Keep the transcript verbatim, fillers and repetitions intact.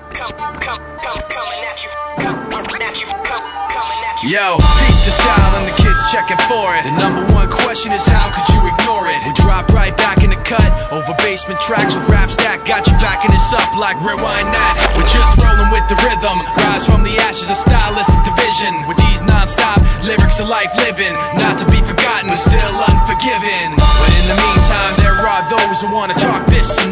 Yo, peep the style and the kids checking for it. The number one question is how could you ignore it? We drop right back in the cut, over basement tracks with raps that got you backing us up like rewind that. We're just rolling with the rhythm, rise from the ashes of stylistic division. With these non-stop lyrics of life living, not to be forgotten but still unforgiven. But in the meantime there are those who wanna talk this